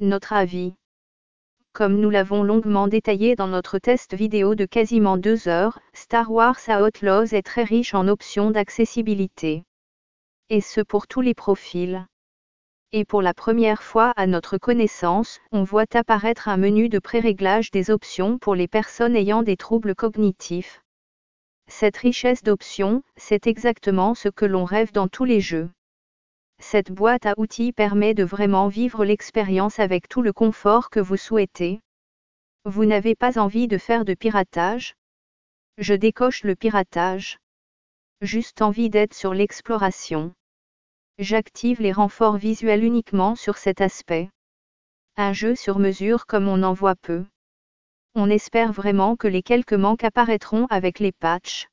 Notre avis. Comme nous l'avons longuement détaillé dans notre test vidéo de quasiment 2 heures, Star Wars Outlaws est très riche en options d'accessibilité. Et ce pour tous les profils. Et pour la première fois à notre connaissance, on voit apparaître un menu de pré-réglage des options pour les personnes ayant des troubles cognitifs. Cette richesse d'options, c'est exactement ce que l'on rêve dans tous les jeux. Cette boîte à outils permet de vraiment vivre l'expérience avec tout le confort que vous souhaitez. Vous n'avez pas envie de faire de piratage? Je décoche le piratage. Juste envie d'être sur l'exploration. J'active les renforts visuels uniquement sur cet aspect. Un jeu sur mesure comme on en voit peu. On espère vraiment que les quelques manques apparaîtront avec les patchs.